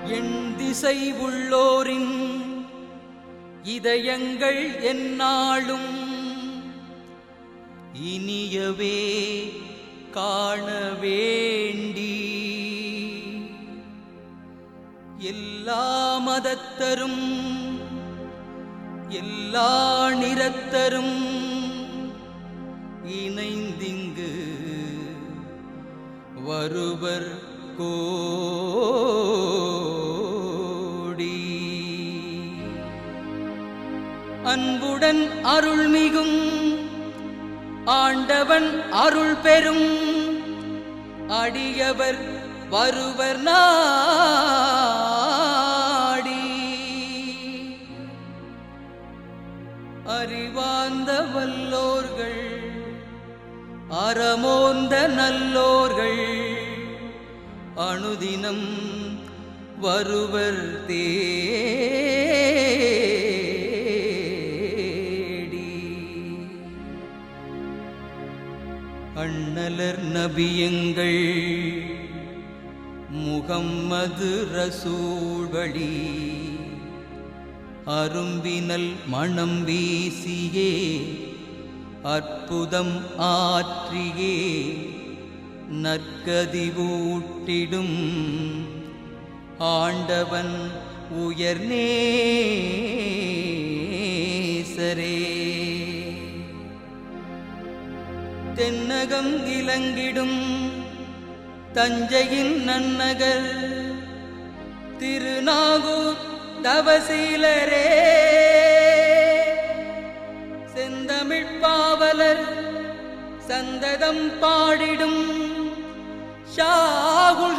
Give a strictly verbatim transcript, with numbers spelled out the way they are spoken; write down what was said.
என் திசை உள்ளோரின் இதயங்கள் எந்நாளும் இனியவே காண வேண்டி எல்லா மதத்தரும் எல்லா நிறத்தரும் இணைந்திங்கு வருவர் கோடி. அன்புடன் அருள்மிகும் ஆண்டவன் அருள் பெறும் அடியவர் வருவர் நாடி. அறிவார்ந்த வல்லோர்கள் அறமோந்த நல்லோர்கள் அனுதினம் வருவர் தேடி. அண்ணலர் நபியங்கள் முகம்மது ரசூல் வழி அரும்பினல் மணம் வீசியே அற்புதம் ஆற்றியே நற்கதி ஊட்டிடும் ஆண்டவன் உயர்நேசரே. தென்னகம் இலங்கிடும் தஞ்சையின் நன்னகர் திருநாகூர் தவசீலரே. செந்தமிழ் பாவலர் சந்ததம் பாடிடும் ஷாகுல்